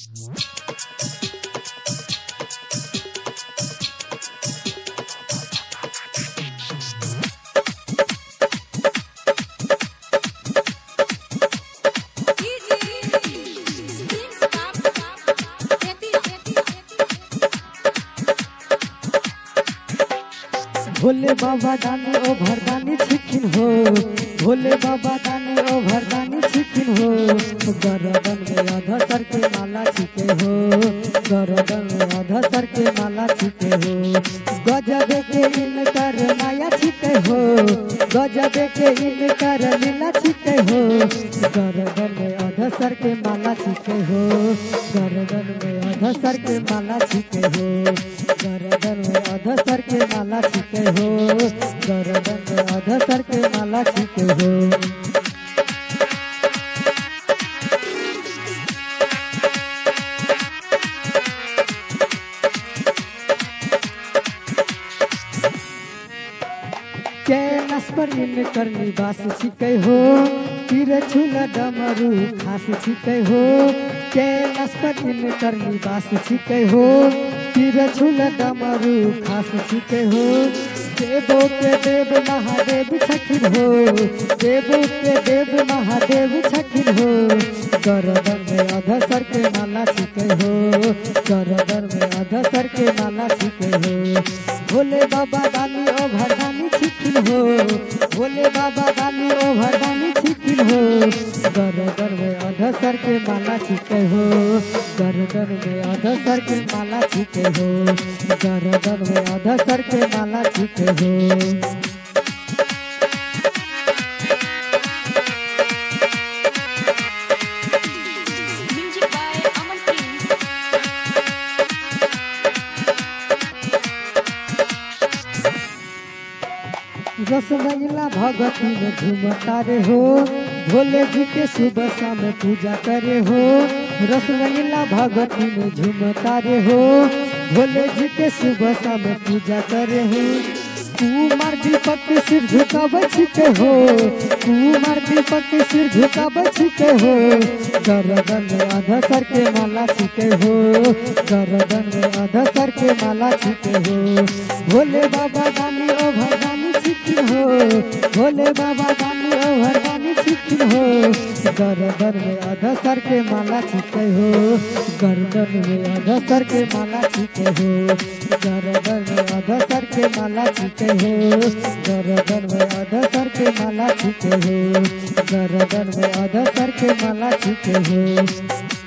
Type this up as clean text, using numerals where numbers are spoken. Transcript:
भोले बाबा दानी ओ भरदानी छिकिन हो, भोले बाबा दानी ओ भरदानी छिकिन हो। गरदन में आधा सर के माला छिके हो, गरदन में आधा सर के माला छिके हो। गजब के इनकर माया छिके हो, गजब के इनकर लीला छिके हो। गरदन में आधा सर के माला छिके हो, गरदन में आधा सर के माला छिके हो। गरदन में आधा सर के माला छिके हो, गरदन में आधा सर के माला छिके हो। कैलाश पर इनकर निवास छिके हो, तीर छूला डमरू खास छिके हो। कैलाश पर इनकर निवास छिके हो, तीर छूला डमरू खास छिके हो। देवो के देव महादेव छकिन हो, देवो के देव महादेव छकिन हो। गरदन में आधा सर के माला छिके हो, गरदन में आधा सर के माला छिके हो। भोले बाबा दानी ओ भरदानी छिकिन हो, भोले बाबा दानी ओ भरदानी छिकिन हो। गरदन में आधा सर के माला छिके हो, गरदन में आधा सर के माला छिके हो। गरदन में आधा सर के माला छिके हो। रसमैला भगती में झूमता रे हो, भोले जी के सुबह शाम पूजा करे हो। रसमैला भगती में झूमता रे हो, भोले जी के सुबह शाम पूजा करे हो। कुमार दीपक के सिर झुकावे छिके हो, कुमार दीपक के सिर झुकावे छिके हो। गरदन में आधा सर के माला छिके हो, गरदन में आधा सर के माला छिके हो। भोले बाबा दानी ओ भरदानी छिकिन हो, भोले बाबा दानी ओ भरदानी छिकिन हो। गरदन में आधा सर के माला छिके हो, गरदन में आधा सर के माला छिके हो। गरदन में आधा सर के माला छिके हो, गरदन में आधा सर के माला छिके हो। गरदन में आधा सर के माला छिके हो।